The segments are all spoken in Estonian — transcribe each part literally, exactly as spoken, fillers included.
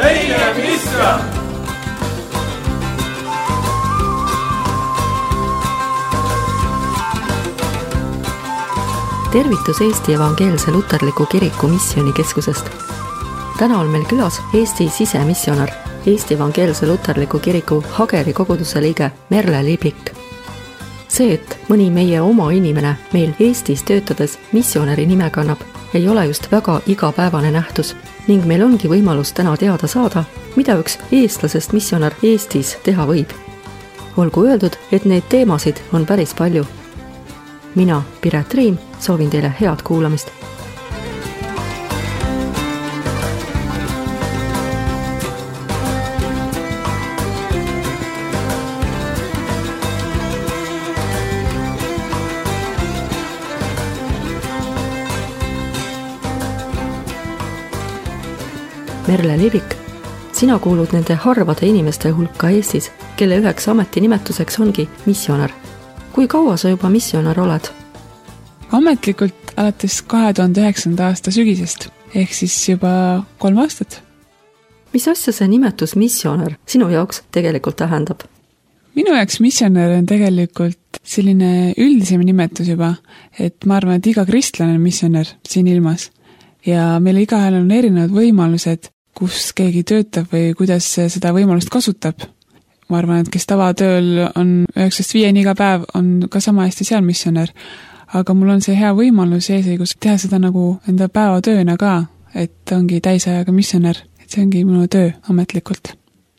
meie Misra! Tervitus Eesti Evangeelse Luterliku Kiriku missioonikeskusest. Täna on meil külas Eesti sisemissionar, Eesti Evangeelse Luterliku Kiriku Hageri koguduse liige Merle Libik. See, et mõni meie oma inimene meil Eestis töötades missionäri nime kannab, ei ole just väga igapäevane nähtus ning meil ongi võimalus täna teada saada, mida üks eestlasest missionar Eestis teha võib. Olgu öeldud, et neid teemasid on päris palju. Mina, Piret Riim, soovin teile head kuulamist. Merle Libik, sina kuulud nende harvade inimeste hulka Eestis, kelle üheks ametinimetuseks ongi missionar. Kui kaua sa juba missionar oled? Ametlikult alates kahe tuhande üheksanda aasta sügisest, ehk siis juba kolm aastat. Mis asja see nimetus missionar sinu jaoks tegelikult tähendab? Minu jaoks missionar on tegelikult selline üldisem nimetus juba, et ma arvan, et iga kristlane on missionar siin ilmas. Ja meil igahel on erinevad võimalused, kus keegi töötab või kuidas seda võimalust kasutab. Ma arvan, et kes tavatööl on üheksast viieni iga päev, on ka sama hästi seal missioner. Aga mul on see hea võimalus eesõigus teha seda nagu enda päevatööna ka, et ongi täisajaga missioner. Et see ongi minu töö ametlikult.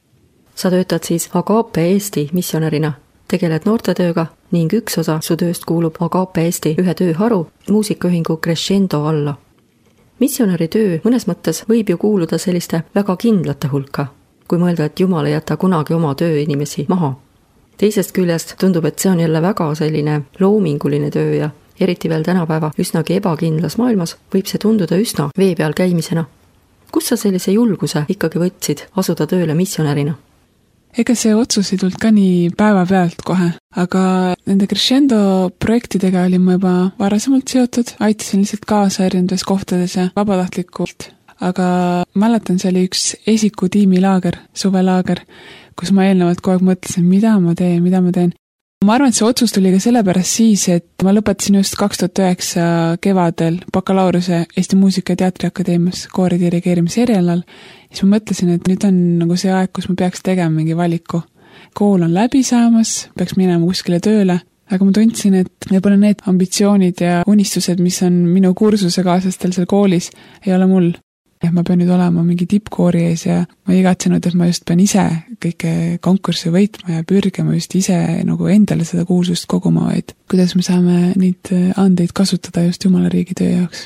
Sa töötad siis Agape Eesti missionärina, tegeled noortetööga ning üks osa su tööst kuulub Agape Eesti ühe tööharu muusikaühingu Crescendo alla. Missionäri töö mõnes mõttes võib ju kuuluda selliste väga kindlate hulka, kui mõelda, et Jumal ei jäta kunagi oma tööinimesi maha. Teisest küljest tundub, et see on jälle väga selline loominguline töö ja eriti veel tänapäeva üsnagi ebakindlas maailmas võib see tunduda üsna vee peal käimisena. Kus sa sellise julguse ikkagi võtsid asuda tööle missionärina? Ega see otsus ei tulnud ka nii päeva pealt kohe, aga nende Crescendo projektidega olin ma juba varasemalt seotud, aitasin lihtsalt kaasa erinevates kohtades ja vabatahtlikult. Aga mäletan, see oli üks esiku tiimilaager, suvelaager, kus ma eelnevalt kogu aeg mõtlesin, mida ma teen, mida ma teen. Ma arvan, et see otsus tuli ka sellepärast siis, et ma lõpetasin just kaks tuhat üheksa kevadel bakalaureuse Eesti Muusika- ja Teatriakadeemias koori dirigeerimise erialal. Siis ma mõtlesin, et nüüd on nagu see aeg, kus ma peaks tegema mingi valiku. Kool on läbi saamas, peaks minema kuskile tööle, aga ma tundsin, et võib-olla need ambitsioonid ja unistused, mis on minu kursuse kaaslastel seal koolis, ei ole mul. Ja ma pean nüüd olema mingi tippkoori ees ja ma igatsenud, et ma just pean ise kõike konkurssi võitma ja pürgema just ise nagu endale seda kuulsust koguma, vaid kuidas me saame neid andeid kasutada just Jumala riigi töö jaoks.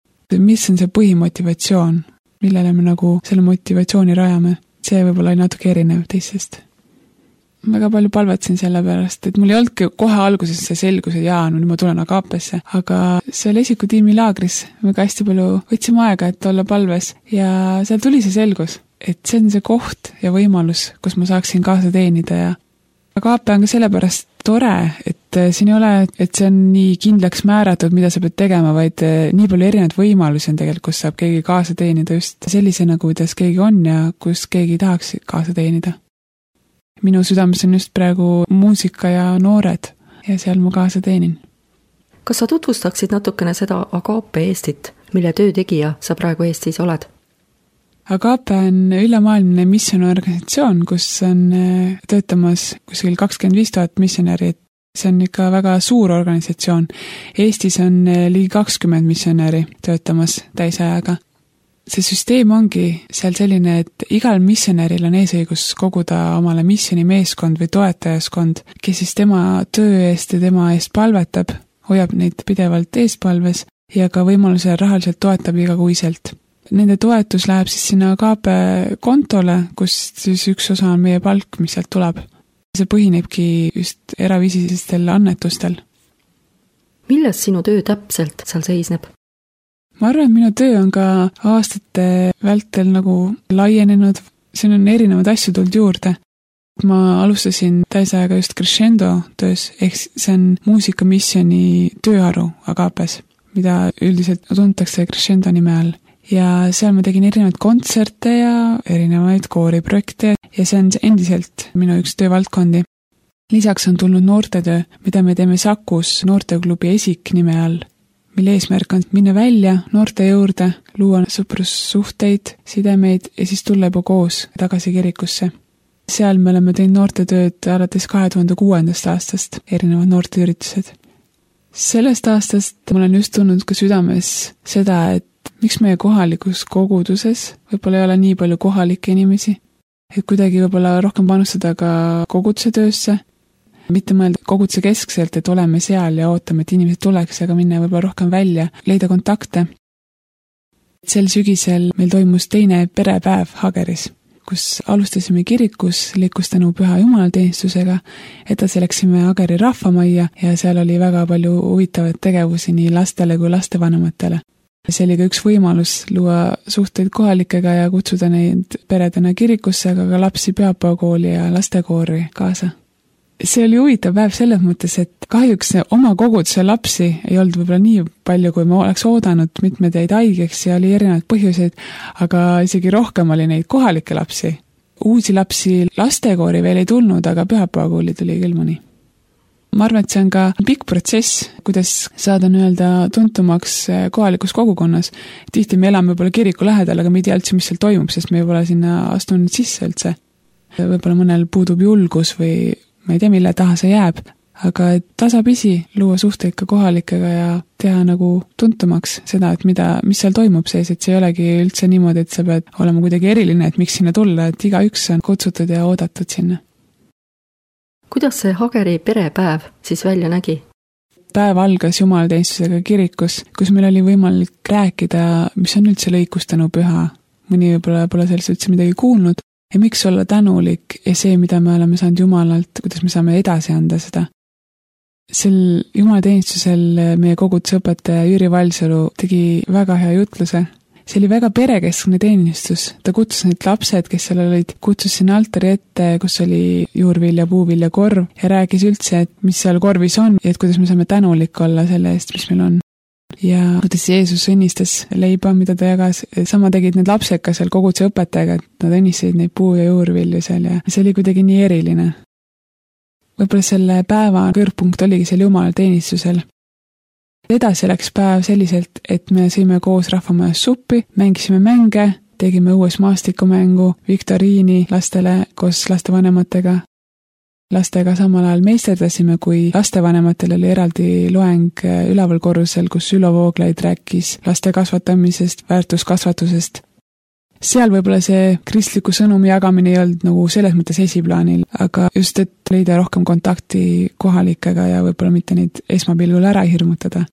Mis on see põhimotivatsioon, millele me nagu selle motivatsiooni rajame? See võib-olla oli natuke erinev teistest. Väga palju palvetsin selle pärast, et mul ei olnud kohe alguses see selgus, et jaa, no nüüd ma tulen Agapesse, aga seal esiku tiimi laagris väga hästi palju võtsime aega, et olla palves ja seal tuli see selgus, et see on see koht ja võimalus, kus ma saaksin kaasa teenida ja Agape on ka sellepärast tore, et siin ei ole, et see on nii kindlaks määratud, mida sa pead tegema, vaid nii palju erinevad võimalusi on tegelikult, kus saab keegi kaasa teenida just sellisena, kuidas keegi on ja kus keegi tahaks kaasa teenida. Minu südames on just praegu muusika ja noored ja seal ma kaasa teenin. Kas sa tutvustaksid natukene seda Agape Eestit, mille töötegija sa praegu Eestis oled? Agape on ülemaailmne missionorganisatsioon, kus on töötamas kuskil kakskümmend viis tuhat missionäri. See on ikka väga suur organisatsioon. Eestis on ligi kakskümmend missionäri töötamas täisajaga. See süsteem ongi seal selline, et igal missionäril on eesõigus koguda omale missioni meeskond või toetajaskond, kes siis tema töö eest ja tema eest palvetab, hoiab neid pidevalt eespalves ja ka võimaluse rahaliselt toetab igakuiselt. Nende toetus läheb siis sinna Agape kontole, kus siis üks osa on meie palk, mis sealt tuleb. See põhinebki just eraviisistel annetustel. Milles sinu töö täpselt seal seisneb? Ma arvan, et minu töö on ka aastate vältel nagu laienenud, siin on erinevad asju tulnud juurde. Ma alustasin täisajaga just Crescendo töös, ehk see on muusikamisjoni tööharu Agapes, mida üldiselt tuntakse Crescendo nime all. ja seal ma tegin erinevaid kontserte ja erinevaid kooriprojekte ja see on endiselt minu üks töövaldkondi. Lisaks on tulnud noortetöö, mida me teeme Sakus noorteklubi Esik nime all, mille eesmärk on minna välja noorte juurde, luua sõprussuhteid, sidemeid ja siis tulla juba koos tagasi kirikusse. Seal me oleme teinud noortetööd alates kahe tuhande kuuendast aastast, erinevad noorteüritused. Sellest aastast mul on just tulnud ka südames seda, et miks meie kohalikus koguduses võib-olla ei ole nii palju kohalikke inimesi, et kuidagi võib-olla rohkem panustada ka koguduse töösse, mitte mõelda koguduse keskselt, et oleme seal ja ootame, et inimesed tuleks, aga minna võib-olla rohkem välja, leida kontakte. Sel sügisel meil toimus teine perepäev Hageris, kus alustasime kirikus, liikus tänu püha jumalateenistusega, edasi läksime Hageri rahvamajja ja seal oli väga palju huvitavaid tegevusi nii lastele kui lastevanematele. See oli ka üks võimalus luua suhteid kohalikega ja kutsuda neid peredena kirikusse, aga ka lapsi pühapäevakooli ja lastekoori kaasa. See oli huvitav päev selles mõttes, et kahjuks oma koguduse lapsi ei olnud võib-olla nii palju, kui ma oleks oodanud, mitmed jäid haigeks ja oli erinevaid põhjuseid, aga isegi rohkem oli neid kohalikke lapsi. Uusi lapsi lastekoori veel ei tulnud, aga pühapäevakooli tuli küll mõni. Ma arvan, et see on ka pikk protsess, kuidas saada nii-öelda tuntumaks kohalikus kogukonnas. Tihti me elame võib-olla kiriku lähedal, aga me ei tea üldse, mis seal toimub, sest me võib-olla sinna astunud sisse üldse. Võib-olla mõnel puudub julgus või ma ei tea, mille taha see jääb, aga tasapisi luua suhteid ka kohalikega ja teha nagu tuntumaks seda, et mida, mis seal toimub sees, et see ei olegi üldse niimoodi, et sa pead olema kuidagi eriline, et miks sinna tulla, et iga üks on kutsutud ja oodatud sinna. Kuidas see Hageri perepäev siis välja nägi? Päev algas jumalateenistusega kirikus, kus meil oli võimalik rääkida, mis on üldse lõikustanu püha. Mõni võib-olla pole sellest üldse midagi kuulnud. Ja miks olla tänulik ja see, mida me oleme saanud Jumalalt, kuidas me saame edasi anda seda. Sel jumalateenistusel meie koguduse õpetaja Jüri Valsalu tegi väga hea jutluse. See oli väga perekeskne teenistus. Ta kutsus need lapsed, kes seal olid, kutsus sinna altari ette, kus oli juurvilja, puuvilja, korv ja rääkis üldse, et mis seal korvis on ja et kuidas me saame tänulik olla selle eest, mis meil on. Ja kuidas Jeesus õnnistas leiba, mida ta jagas. Sama tegid need lapsed ka seal koguduse õpetajaga, et nad õnnistasid neid puu- ja juurvilju seal ja see oli kuidagi nii eriline. Võib-olla selle päeva kõrgpunkt oligi seal jumalateenistusel. Edasi läks päev selliselt, et me sõime koos rahvamajas suppi, mängisime mänge, tegime uues maastikumängu, viktoriini lastele koos lastevanematega. Lastega samal ajal meisterdasime, kui lastevanematel oli eraldi loeng üleval korrusel, kus Ülo Vooglaid rääkis laste kasvatamisest, väärtuskasvatusest. Seal võib-olla see kristliku sõnumi jagamine ei olnud nagu selles mõttes esiplaanil, aga just, et leida rohkem kontakti kohalikega ja võib-olla mitte neid esmapilgul ära hirmutada.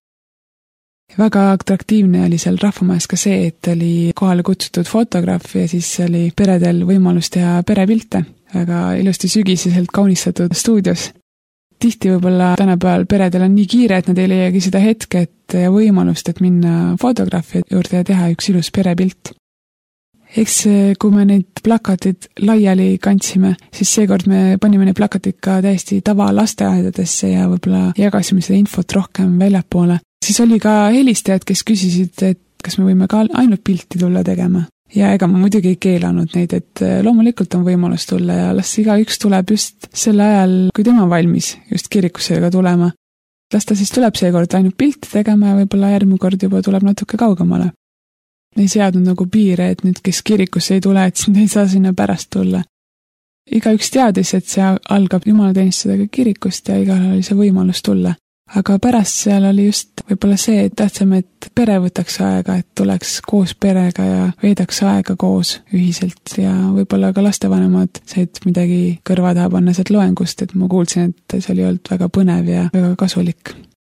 Väga atraktiivne oli seal rahvamajas ka see, et oli kohale kutsutud fotograaf ja siis oli peredel võimalus teha perepilte. Väga ilusti sügiseselt kaunistatud stuudios. Tihti võib-olla tänapäeval peredel on nii kiire, et nad ei leiagi seda hetket ja võimalust, et minna fotograafi juurde ja teha üks ilus perepilt. Eks kui me neid plakatid laiali kandsime, siis seekord me panime neid plakatid ka täiesti tava lasteaedadesse ja võib-olla jagasime seda infot rohkem väljapoole. Siis oli ka helistajad, kes küsisid, et kas me võime ka ainult pilti tulla tegema. Ja ega ma muidugi ei keelanud neid, et loomulikult on võimalus tulla ja las iga üks tuleb just sel ajal, kui tema valmis just kirikusse ka tulema. Las ta siis tuleb seekord ainult pilti tegema ja võib-olla järgmine kord juba tuleb natuke kaugemale. Ei seadnud nagu piire, et nüüd, kes kirikusse ei tule, et sind ei saa sinna pärast tulla. Iga üks teadis, et see algab jumalateenistusega kirikust ja igal oli see võimalus tulla. Aga pärast seal oli just võib-olla see, et tahtsime, et pere võtaks aega, et tuleks koos perega ja veedaks aega koos ühiselt ja võib-olla ka lastevanemad said midagi kõrva taha panna sealt loengust, et ma kuulsin, et see oli olnud väga põnev ja väga kasulik.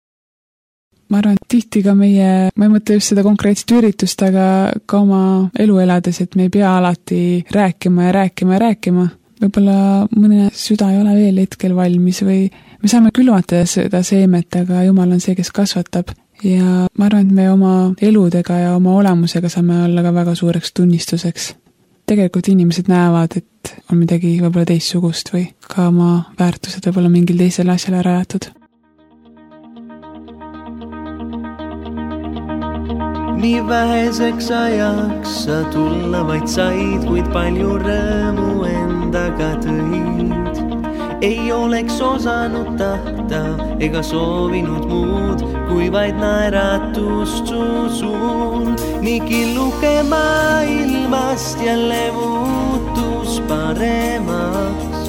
Ma arvan, et tihti ka meie, ma ei mõtle just seda konkreetset üritust, aga ka oma elu elades, et me ei pea alati rääkima ja rääkima ja rääkima. Võib-olla mõne süda ei ole veel hetkel valmis või me saame külvata seda seemet, aga Jumal on see, kes kasvatab. Ja ma arvan, et me oma eludega ja oma olemusega saame olla ka väga suureks tunnistuseks. Tegelikult inimesed näevad, et on midagi võib-olla teistsugust või ka oma väärtused võib-olla mingil teisel asjale rajatud. nii väheseks ajaks sa tulla vaid said, kuid palju rõõmu endaga tõid. Ei oleks osanud tahta ega soovinud muud, kui vaid naeratust su suul. Nii killuke maailmast jälle muutus paremaks.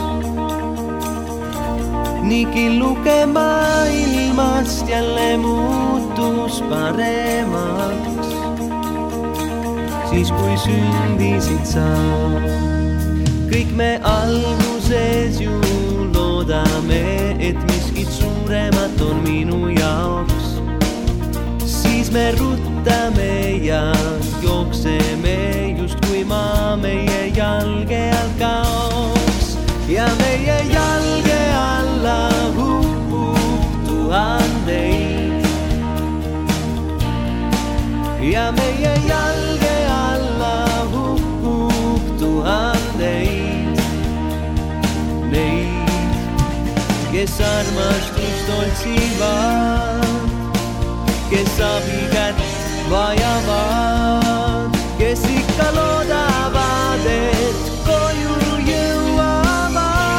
Nii killuke maailmast jälle muutus paremaks. Siis kui sündisid sa, kõik me alguses ju loodame, et miskit suuremat on minu jaoks. Siis me ruttame ja jookseme, just kui maa meie jalge all kaoks. Ja meie jalge alla hukkub tuhandeid. Ja meie jalge alla hukkub tuhandeid. Neid, kes armastust otsivad, kes abikätt vajavad, kes ikka loodavad, et koju jõuavad.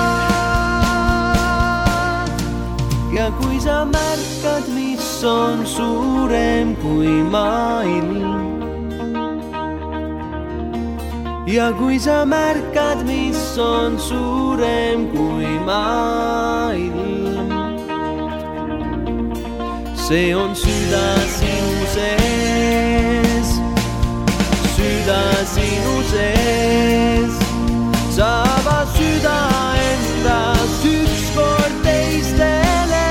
Ja kui sa märkad, mis on suurem kui maailm, ja kui sa märkad, mis on suurem kui maailm, see on süda sinu sees, süda sinu sees. Sa ava süda endas ükskord teistele.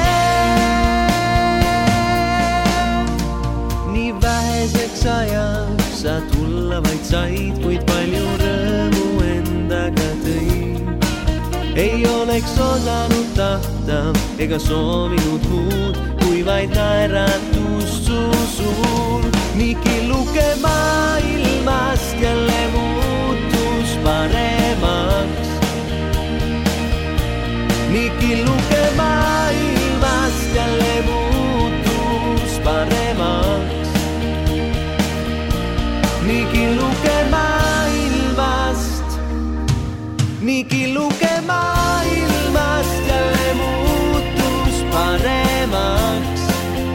Nii väheseks ajaks sa tulla vaid said, kuid palju rõõmu endaga tõid. Ei oleks osanud tahta ega soovinud muud, kui vaid naeratust su suul. Nii killuke maailmast jälle muutus paremaks. Nii killuke maailmast jälle muutus paremaks. Nii killuke maailmast, nii killuke maailmast jälle muutus paremaks.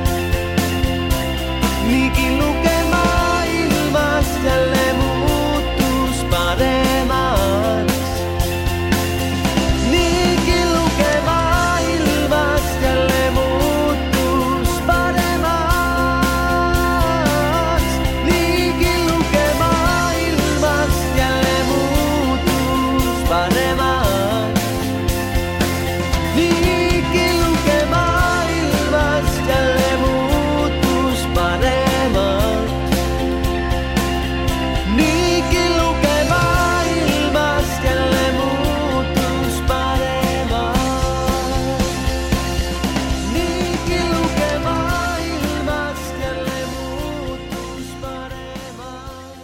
Nii killuke maailmast jälle muutus paremaks. Nii killuke maailmast jälle muutus paremaks. Nii killuke maailmast jälle muutus paremaks. Nii killuke maailmast jälle muutus paremaks. Nii killuke maailmast jälle muutus paremaks. Nii killuke maailmast jälle muutus paremaks.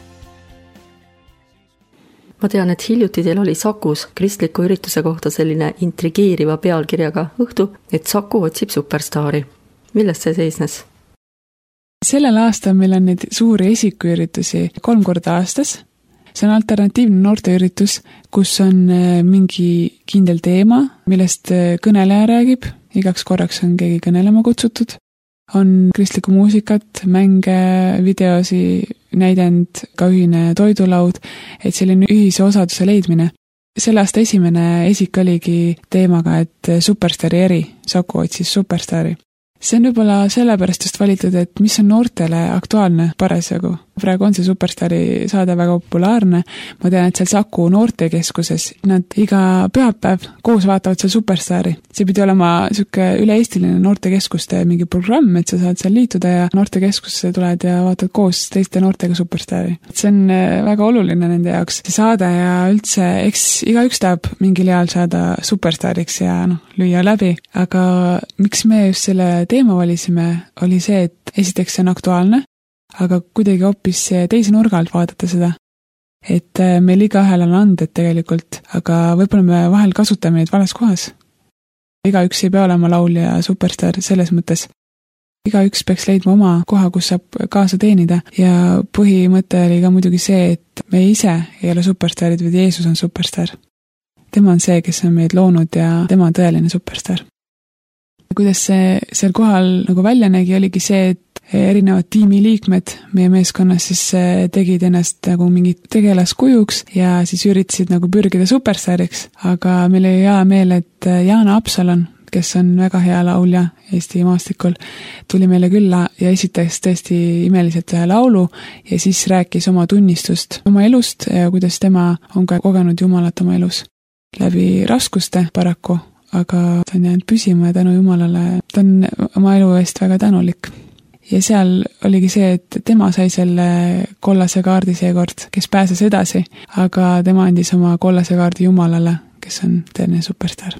ma tean, et hiljuti teil oli Sakus kristliku ürituse kohta selline intrigeeriva pealkirjaga õhtu, et Saku otsib superstaari. Millest see seisnes? Sellel aastal meil on neid suuri esikuüritusi kolm korda aastas. See on alternatiivne noorteüritus, kus on mingi kindel teema, millest kõneleja räägib. Igaks korraks on keegi kõnelema kutsutud. On kristlikku muusikat, mänge, videosi, näidend, ka ühine toidulaud, et selline ühise osaduse leidmine. Selle aasta esimene esik oligi teemaga, et superstaari eri, Saku otsis superstaari. See on võib-olla sellepärast just valitud, et mis on noortele aktuaalne parasjagu. Praegu on see superstaari saade väga populaarne. Ma tean, et seal Saku noortekeskuses nad iga pühapäev koos vaatavad seal superstaari. See pidi olema siuke üle-eestiline noortekeskuste mingi programm, et sa saad seal liituda ja noortekeskusse tuled ja vaatad koos teiste noortega superstaari. See on väga oluline nende jaoks. See saade ja üldse, eks iga üks tahab mingil ajal saada superstaariks ja noh, lüüa läbi. Aga miks me just selle teema valisime, oli see, et esiteks see on aktuaalne, aga kuidagi hoopis teise nurga alt vaadata seda. Et meil igahel on anded tegelikult, aga võib-olla me vahel kasutame neid vales kohas. Iga üks ei pea olema laulja superstaar selles mõttes. igaüks peaks leidma oma koha, kus saab kaasa teenida ja põhimõte oli ka muidugi see, et me ise ei ole superstaarid, vaid Jeesus on superstaar. Tema on see, kes on meid loonud ja tema on tõeline superstaar. Kuidas see seal kohal nagu välja nägi, oligi see, et erinevad tiimiliikmed meie meeskonnas siis tegid ennast nagu mingit tegelaskujuks ja siis üritasid nagu pürgida superstaariks, aga meil oli hea meel, et Jaana Apsalon, kes on väga hea laulja Eesti maastikul, tuli meile külla ja esitas tõesti imeliselt ühe laulu ja siis rääkis oma tunnistust oma elust ja kuidas tema on ka kogenud Jumalat oma elus läbi raskuste paraku, aga ta on jäänud püsima ja tänu Jumalale ta on oma elu eest väga tänulik. Ja seal oligi see, et tema sai selle kollase kaardi seekord, kes pääses edasi, aga tema andis oma kollase kaardi Jumalale, kes on tõeline superstaar.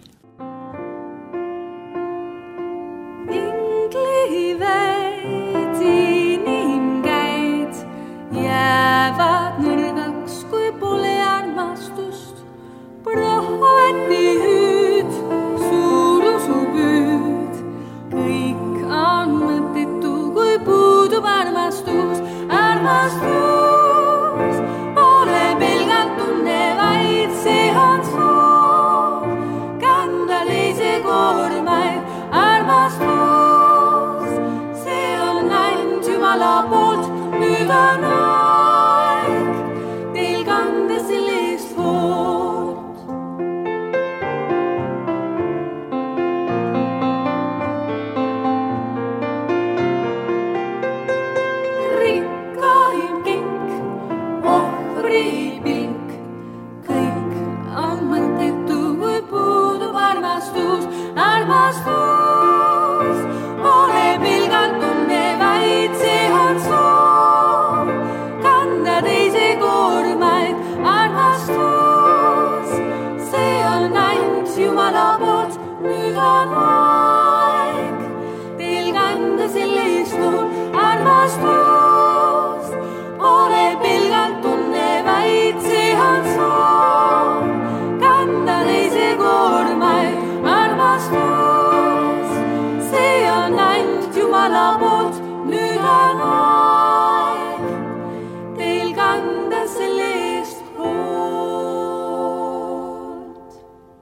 Jäävad nõrgaks, kui pole armastust, prohveti hüüd, suur usupüüd. Kõik on mõttetu, kui puudub armastus. Armastus pole pelgalt tunne, vaid see on soov kanda teise koormaid. Armastus, see on ainult Jumala poolt, nüüd on aeg teil kanda sellest hoolt. Rikkaim kink, ohvri pink, kõik on mõttetu, kui puudub armastus. Armastus pole pelgalt tunne, vaid see on soov kanda teise koormaid. Armastus, see on ainult Jumala poolt, nüüd on aeg teil kanda sellest hoolt. Armastus pole pelgalt tunne, vaid see on soov kanda teise koormaid. Armastus, see on ainult Jumala poolt, nüüd on aeg teil kanda sellest hoolt.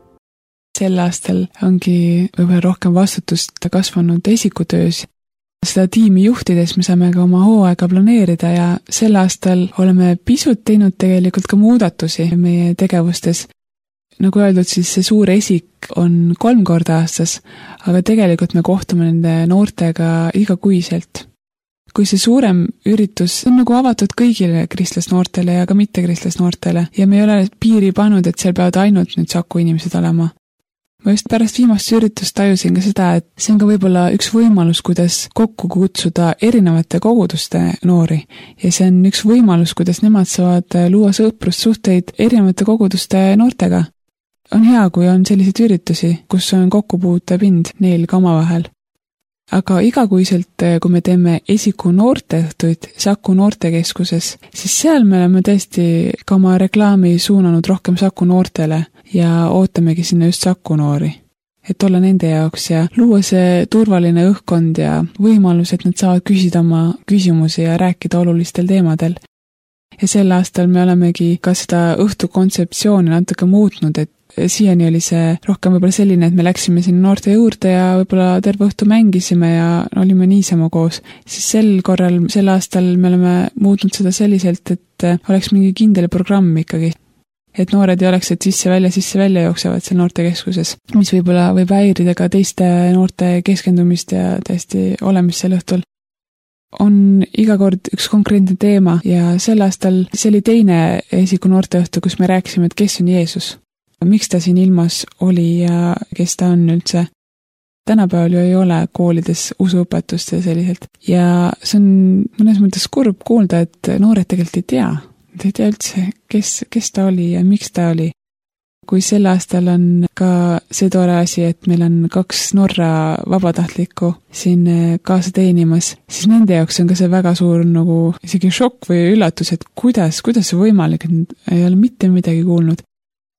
Sel aastal ongi võib-olla rohkem vastutust kasvanud esikutöös. Seda tiimi juhtides me saame ka oma hooaega planeerida ja sel aastal oleme pisut teinud tegelikult ka muudatusi meie tegevustes. Nagu öeldud, siis see suur esik on kolm korda aastas, aga tegelikult me kohtume nende noortega igakuiselt. Kui see suurem üritus on nagu avatud kõigile kristlasnoortele ja ka mitte kristlasnoortele ja me ei ole piiri pannud, et seal peavad ainult nüüd Saku inimesed olema. Ma just pärast viimast üritust tajusin ka seda, et see on ka võib-olla üks võimalus, kuidas kokku kutsuda erinevate koguduste noori ja see on üks võimalus, kuidas nemad saavad luua sõprussuhteid erinevate koguduste noortega. On hea, kui on selliseid üritusi, kus on kokkupuutepind neil ka omavahel. Aga igakuiselt, kui me teeme esiku noorteõhtuid Saku noortekeskuses, siis seal me oleme tõesti ka oma reklaami suunanud rohkem Saku noortele ja ootamegi sinna just Saku noori, et olla nende jaoks ja luua see turvaline õhkkond ja võimalus, et nad saavad küsida oma küsimusi ja rääkida olulistel teemadel. Ja sel aastal me olemegi ka seda õhtu kontseptsiooni natuke muutnud, et siiani oli see rohkem võib-olla selline, et me läksime sinna noorte juurde ja võib-olla terve õhtu mängisime ja olime niisama koos. Siis sel korral, sel aastal me oleme muutnud seda selliselt, et oleks mingi kindel programm ikkagi. Et noored ei oleks, et sisse-välja, sisse-välja jooksevad seal noortekeskuses, mis võib-olla võib häirida ka teiste noorte keskendumist ja täiesti olemist sel õhtul. On iga kord üks konkreetne teema ja sel aastal see oli teine esiku noorteõhtu, kus me rääkisime, et kes on Jeesus. Miks ta siin ilmas oli ja kes ta on üldse. Tänapäeval ju ei ole koolides usuõpetust ja selliselt. Ja see on mõnes mõttes kurb kuulda, et noored tegelikult ei tea. Nad ei tea üldse, kes, kes ta oli ja miks ta oli. Kui sel aastal on ka see tore asi, et meil on kaks Norra vabatahtlikku siin kaasa teenimas, siis nende jaoks on ka see väga suur nagu isegi šokk või üllatus, et kuidas, kuidas see võimalik, et ei ole mitte midagi kuulnud.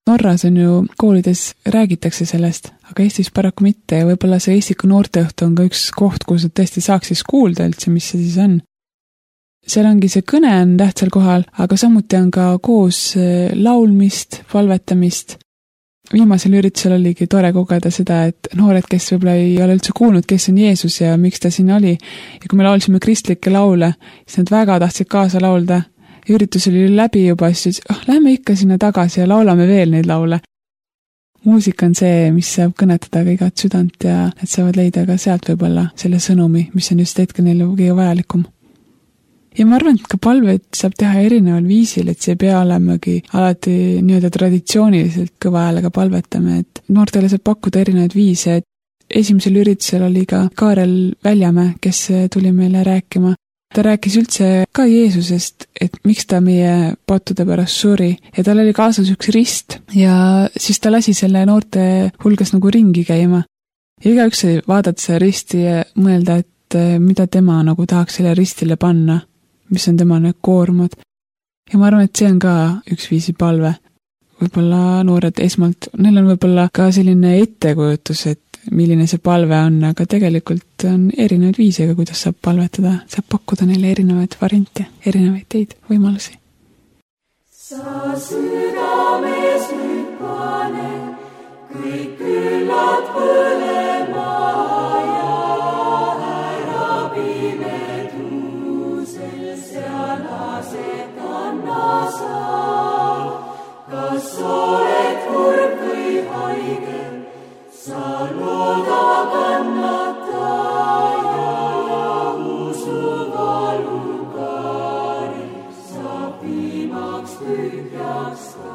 Norras on ju koolides räägitakse sellest, aga Eestis paraku mitte ja võib-olla see Eestiku noorteõhtu on ka üks koht, kus nad tõesti saaks siis kuulda üldse, mis see siis on. Seal ongi see kõne on tähtsal kohal, aga samuti on ka koos laulmist, palvetamist. Viimasel üritusel oligi tore kogeda seda, et noored, kes võib-olla ei ole üldse kuulnud, kes on Jeesus ja miks ta siin oli. Ja kui me laulsime kristlikke laule, siis nad väga tahtsid kaasa laulda. Üritus oli läbi juba, siis oh, lähme ikka sinna tagasi ja laulame veel neid laule. Muusika on see, mis saab kõnetada ka igat südant ja nad saavad leida ka sealt võib-olla selle sõnumi, mis on just hetke neile kõige vajalikum. Ja ma arvan, et ka palveid saab teha erineval viisil, et see ei pea olemagi alati nii-öelda traditsiooniliselt kõva häälega palvetame, et noortele saab pakkuda erinevaid viise. Esimesel üritusel oli ka Kaarel Väljamäe, kes tuli meile rääkima. Ta rääkis üldse ka Jeesusest, et miks ta meie pattude pärast suri ja tal oli kaasas üks rist ja siis ta lasi selle noorte hulgas nagu ringi käima. Ja igaüks sai vaadata selle risti ja mõelda, et mida tema nagu tahaks selle ristile panna, mis on tema need koormad. Ja ma arvan, et see on ka üks viisi palve. Võib-olla noored esmalt, neil on võib-olla ka selline ettekujutus, et milline see palve on, aga tegelikult on erinevaid viisega, kuidas saab palvetada, saab pakkuda neile erinevaid variante, erinevaid teid, võimalusi. Sa südames nüüd pane, kõik küllad põlema ja ära pimeduusel seal lased anna sa. Kas oled kurb või haige? Sa looda kannata ja usu valukari sa viimaks tühjaks ta.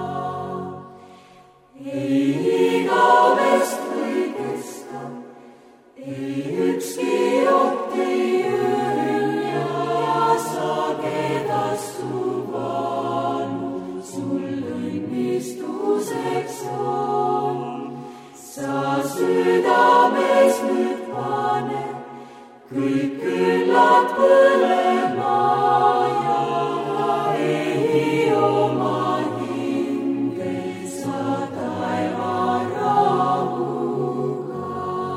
Ei igavest või kesta, ei ükski oht ei õnja ja sa kedas su valu, sul õnnistuseks on. Sa südames nüüd pane, kõik küllad põlema ja ei oma hingeid sa taeva rahuga.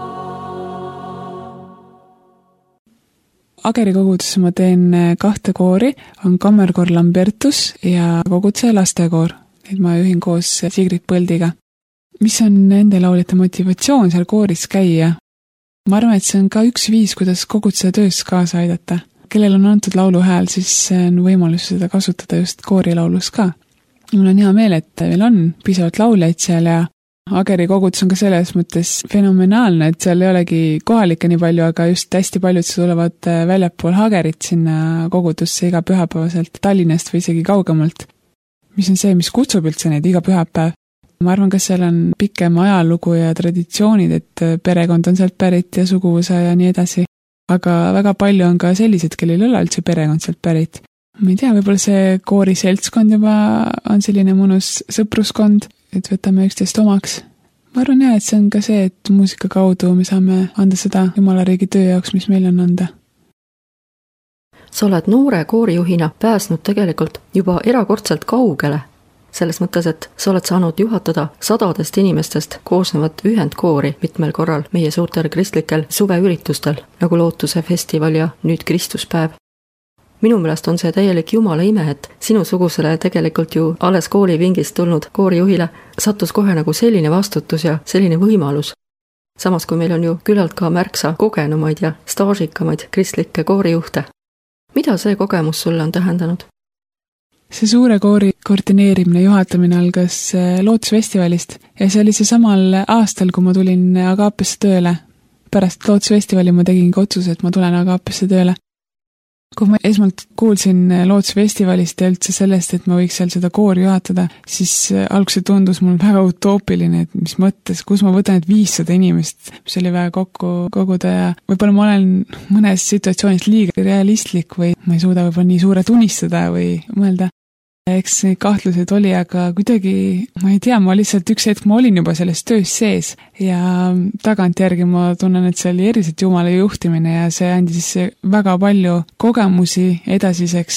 Ageri kogudusse ma teen kahte koori, on kammerkoor Lambertus ja koguduse lastekoor. Neid ma juhin koos Sigrid Põldiga. Mis on nende lauljate motivatsioon seal kooris käia? Ma arvan, et see on ka üks viis, kuidas koguduse töös kaasa aidata. Kellel on antud lauluhääl, siis on võimalus seda kasutada just koorilaulus ka. Mul on hea meel, et veel on piisavalt lauljaid seal ja Ageri kogudus on ka selles mõttes fenomenaalne, et seal ei olegi kohalikke nii palju, aga just hästi paljud tulevad väljapool Agerit sinna kogudusse iga pühapäevaselt Tallinnast või isegi kaugemalt. Mis on see, mis kutsub üldse neid iga pühapäev? Ma arvan, kas seal on pikem ajalugu ja traditsioonid, et perekond on sealt pärit ja suguvõsa ja nii edasi. Aga väga palju on ka sellised, kellel ei ole üldse perekond sealt pärit. Ma ei tea, võib-olla see koori seltskond juba on selline mõnus sõpruskond, et võtame üksteist omaks. Ma arvan jah, et see on ka see, et muusika kaudu me saame anda seda Jumala riigi töö jaoks, mis meil on anda. Sa oled noore koorijuhina pääsnud tegelikult juba erakordselt kaugele. Selles mõttes, et sa oled saanud juhatada sadadest inimestest koosnevat ühendkoori mitmel korral meie suurtel kristlikel suveüritustel, nagu Lootuse festival ja nüüd Kristuspäev. Minu meelest on see täielik Jumala ime, et sinusugusele tegelikult ju alles koolipingist tulnud koorijuhile sattus kohe nagu selline vastutus ja selline võimalus. Samas kui meil on ju küllalt ka märksa kogenumaid ja staažikamaid kristlikke koorijuhte. Mida see kogemus sulle on tähendanud? See suure koori koordineerimine, juhatamine algas Lootusfestivalist ja see oli see samal aastal, kui ma tulin Agapesse tööle. Pärast Lootusfestivali ma tegin ka otsuse, et ma tulen Agapesse tööle. Kui ma esmalt kuulsin Lootusfestivalist ja üldse sellest, et ma võiks seal seda koori juhatada, siis alguse tundus mul väga utoopiline, et mis mõttes, kus ma võtan et viissada inimest, mis oli väga kokku koguda ja võib-olla ma olen mõnes situatsioonis liiga realistlik või ma ei suuda võib-olla nii suure tunnistada või mõelda. Eks neid kahtlused oli, aga kuidagi, ma ei tea, ma lihtsalt üks hetk ma olin juba selles töös sees ja tagantjärgi ma tunnen, et see oli eriselt Jumala juhtimine ja see andis väga palju kogemusi edasiseks.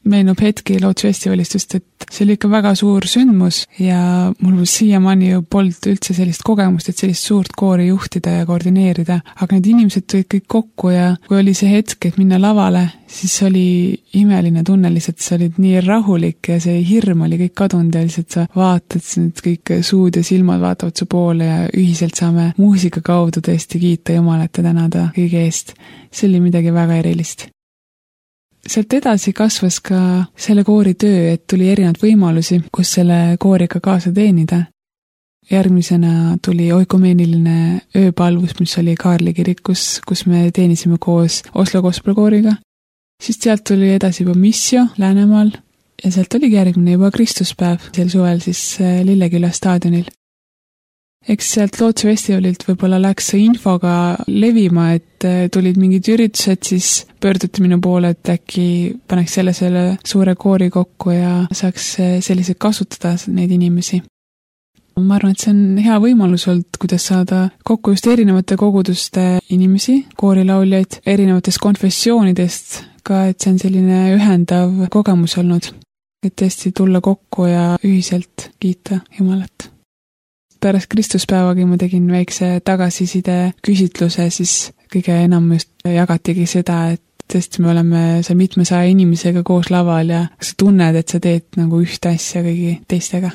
meenub hetki Lootsfestivalist just, et see oli ikka väga suur sündmus ja mul siiamaani ju polnud üldse sellist kogemust, et sellist suurt koori juhtida ja koordineerida, aga need inimesed tulid kõik kokku ja kui oli see hetk, et minna lavale, siis oli imeline tunne lihtsalt, sa olid nii rahulik ja see hirm oli kõik kadunud ja lihtsalt sa vaatad, need kõik suud ja silmad vaatavad su poole ja ühiselt saame muusika kaudu tõesti kiita Jumalat ja tänada kõige eest. See oli midagi väga erilist. Sealt edasi kasvas ka selle koori töö, et tuli erinevad võimalusi, kus selle kooriga kaasa teenida. Järgmisena tuli oikumeeniline ööpalvus, mis oli Kaarli kirikus, kus me teenisime koos Oslo gospelkooriga. Siis sealt tuli edasi juba Missio Läänemaal ja sealt oligi järgmine juba Kristuspäev sel suvel siis Lilleküla staadionil. Eks sealt Lootsfestivalilt võib-olla läks see infoga levima, et tulid mingid üritused, siis pöörduti minu poole, et äkki paneks selle selle suure koori kokku ja saaks selliselt kasutada neid inimesi. Ma arvan, et see on hea võimalus olnud, kuidas saada kokku just erinevate koguduste inimesi, koorilauljaid, erinevatest konfessioonidest, ka et see on selline ühendav kogemus olnud, et tõesti tulla kokku ja ühiselt kiita Jumalat. Pärast Kristuspäevagi ma tegin väikse tagasiside küsitluse, siis kõige enam just jagatigi seda, et tõesti me oleme seal mitmesaja inimesega koos laval ja sa tunned, et sa teed nagu ühte asja kõigi teistega.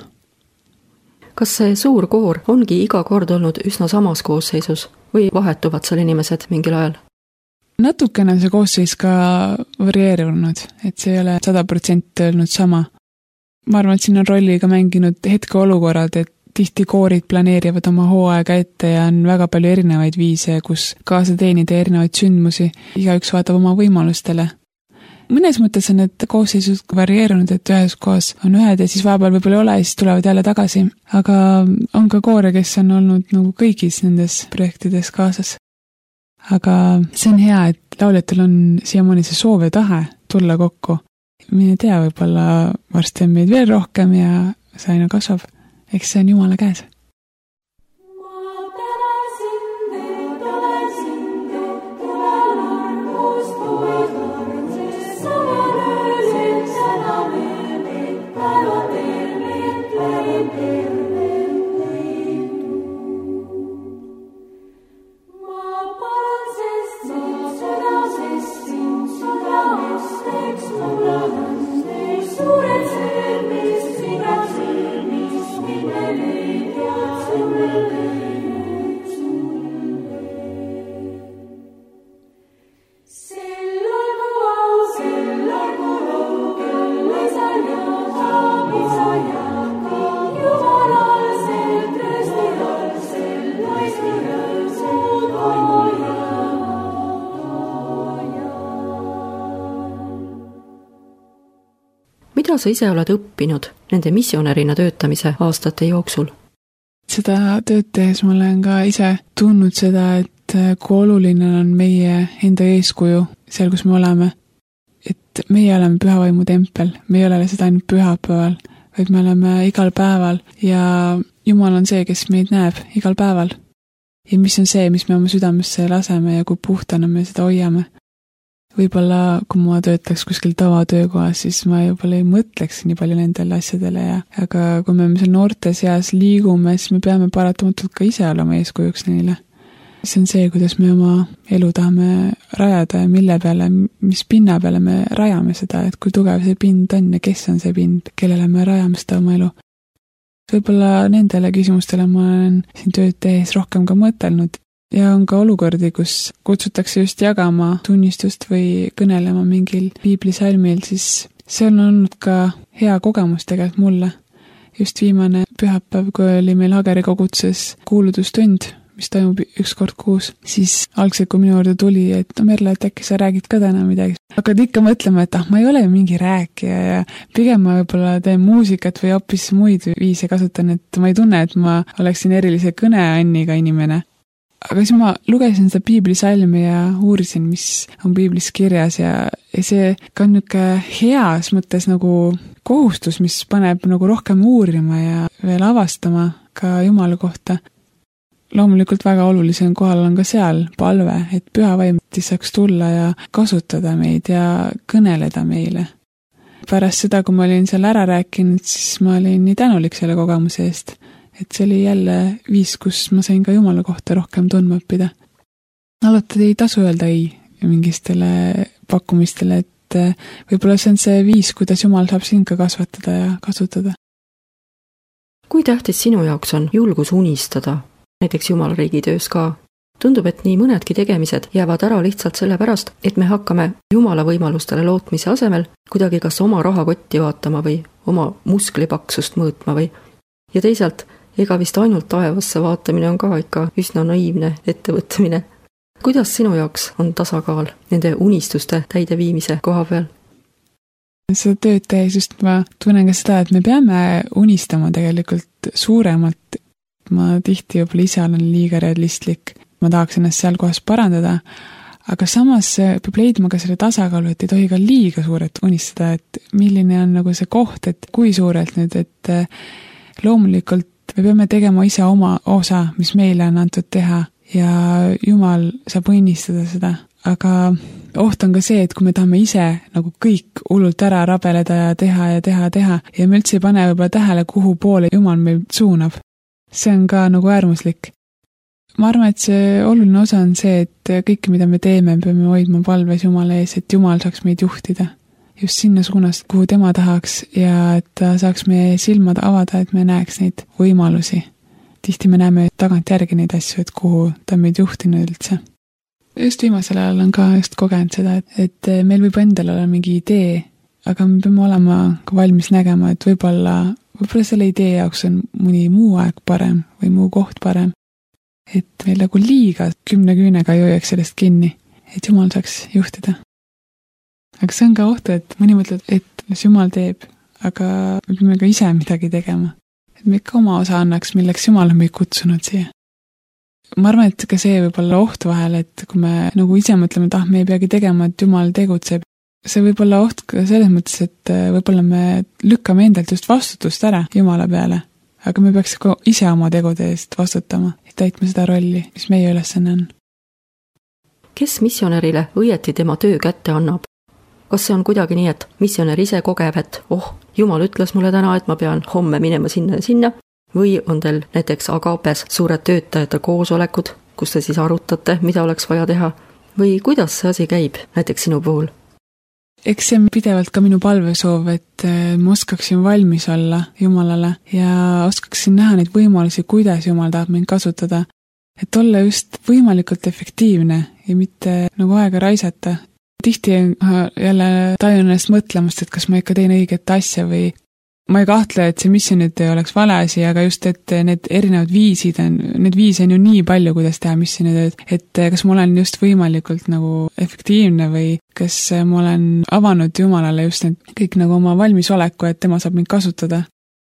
Kas see suur koor ongi iga kord olnud üsna samas koosseisus või vahetuvad seal inimesed mingil ajal? Natukene see koosseis ka varieerunud, et see ei ole sada protsenti olnud sama. Ma arvan, et siin on rolli ka mänginud hetkeolukorrad, et tihti koorid planeerivad oma hooaega ette ja on väga palju erinevaid viise, kus kaasa teenida erinevaid sündmusi. Igaüks vaatab oma võimalustele. Mõnes mõttes on need koosseisud varieerunud, et ühes kohas on ühed ja siis vahepeal võib-olla ei ole ja siis tulevad jälle tagasi. Aga on ka koore, kes on olnud nagu kõigis nendes projektides kaasas. Aga see on hea, et lauljatel on siiamaani see soov ja tahe tulla kokku. Mine tea, võib-olla varsti on meid veel rohkem ja see aina kasvab. Eks see on Jumala käes. Mida sa ise oled õppinud nende missionärina töötamise aastate jooksul? Seda tööd tehes ma olen ka ise tundnud seda, et kui oluline on meie enda eeskuju seal, kus me oleme. Et meie oleme pühavaimu tempel, me ei ole seda ainult pühapäeval, vaid me oleme igal päeval ja Jumal on see, kes meid näeb igal päeval. Ja mis on see, mis me oma südamesse laseme ja kui puhtana me seda hoiame. Võib-olla, kui ma töötaks kuskil tavatöökohas, siis ma võib-olla ei mõtleks nii palju nendele asjadele ja aga kui me seal noorte seas liigume, siis me peame paratamatult ka ise olema eeskujuks neile. See on see, kuidas me oma elu tahame rajada ja mille peale, mis pinna peale me rajame seda, et kui tugev see pind on ja kes on see pind, kellele me rajame seda oma elu. Võib-olla nendele küsimustele ma olen siin tööd tehes rohkem ka mõtelnud. Ja on ka olukordi, kus kutsutakse just jagama tunnistust või kõnelema mingil piiblisalmil, siis see on olnud ka hea kogemus tegelikult mulle. Just viimane pühapäev, kui oli meil Hageri kogudses kuulutustund, mis toimub üks kord kuus, siis algselt, kui minu juurde tuli, et no Merle, et äkki sa räägid ka täna midagi. Hakkad ikka mõtlema, et ah, ma ei ole mingi rääkija ja pigem ma võib-olla teen muusikat või hoopis muid viise kasutan, et ma ei tunne, et ma oleksin erilise kõneanniga inimene. Aga siis ma lugesin seda piiblisalmi ja uurisin, mis on piiblis kirjas ja, ja see ka on niisugune heas mõttes nagu kohustus, mis paneb nagu rohkem uurima ja veel avastama ka Jumala kohta. Loomulikult väga olulisem kohal on ka seal palve, et püha vaim saaks tulla ja kasutada meid ja kõneleda meile. pärast seda, kui ma olin seal ära rääkinud, siis ma olin nii tänulik selle kogemuse eest, et see oli jälle viis, kus ma sain ka Jumala kohta rohkem tundma õppida. Alati ei tasu öelda ei mingistele pakkumistele, et võib-olla see on see viis, kuidas Jumal saab sind ka kasvatada ja kasutada. Kui tähtis sinu jaoks on julgus unistada, näiteks Jumala riigi töös ka? Tundub, et nii mõnedki tegemised jäävad ära lihtsalt selle pärast, et me hakkame Jumala võimalustele lootmise asemel kuidagi kas oma rahakotti vaatama või oma musklipaksust mõõtma või. Ja teisalt, ega vist ainult taevasse vaatamine on ka ikka üsna naiivne ettevõtmine. Kuidas sinu jaoks on tasakaal nende unistuste täideviimise koha peal? Seda tööd tehes just ma tunnen ka seda, et me peame unistama tegelikult suuremalt. Ma tihti võib-olla ise olen liiga realistlik. Ma tahaks ennast seal kohas parandada, aga samas peab leidma ka selle tasakaalu, et ei tohi ka liiga suurelt unistada, et milline on nagu see koht, et kui suurelt nüüd, et loomulikult me peame tegema ise oma osa, mis meile on antud teha ja Jumal saab õnnistada seda, aga oht on ka see, et kui me tahame ise nagu kõik hullult ära rabeleda ja teha ja teha ja teha ja me üldse ei pane võib-olla tähele, kuhu poole Jumal meil suunab. See on ka nagu äärmuslik. Ma arvan, et see oluline osa on see, et kõike, mida me teeme, peame hoidma palves Jumala ees, et Jumal saaks meid juhtida just sinna suunast, kuhu tema tahaks ja et ta saaks meie silmad avada, et me näeks neid võimalusi. Tihti me näeme tagant järgi neid asju, et kuhu ta meid juhtinud üldse. Just viimasel ajal on ka just kogenud seda, et, et meil võib endal olla mingi idee, aga me peame olema ka valmis nägema, et võib-olla, võib-olla selle idee jaoks on mõni muu aeg parem või muu koht parem. Et meil nagu liiga kümne küünega ei hoiaks sellest kinni, et Jumal saaks juhtida. Aga see on ka oht, et mõni mõtleb, et las Jumal teeb, aga me peame ka ise midagi tegema. Et me ikka oma osa annaks, milleks Jumal on meid kutsunud siia. Ma arvan, et ka see võib olla oht vahel, et kui me nagu ise mõtleme, et ah, me ei peagi tegema, et Jumal tegutseb. See võib olla oht ka selles mõttes, et võib-olla me lükkame endalt just vastutust ära Jumala peale. Aga me peaks ka ise oma tegude eest vastutama ja täitma seda rolli, mis meie ülesanne on. Kes missionärile õieti tema töö kätte annab? Kas see on kuidagi nii, et missionär ise kogeb, et oh, Jumal ütles mulle täna, et ma pean homme minema sinna ja sinna? Või on teil näiteks Agapes suured töötajate koosolekud, kus te siis arutate, mida oleks vaja teha? Või kuidas see asi käib näiteks sinu puhul? Eks see on pidevalt ka minu palvesoov, et ma oskaksin valmis olla Jumalale ja oskaksin näha neid võimalusi, kuidas Jumal tahab mind kasutada. Et olla just võimalikult efektiivne ja mitte nagu aega raisata. Tihti jälle tajun ennast mõtlemast, et kas ma ikka teen õiget asja või ma ei kahtle, et see missionid ei oleks vale asi, aga just, et need erinevad viisid on, need viise on ju nii palju, kuidas teha missionitööd, et kas ma olen just võimalikult nagu efektiivne või kas ma olen avanud Jumalale just need kõik nagu oma valmisoleku, et tema saab mind kasutada.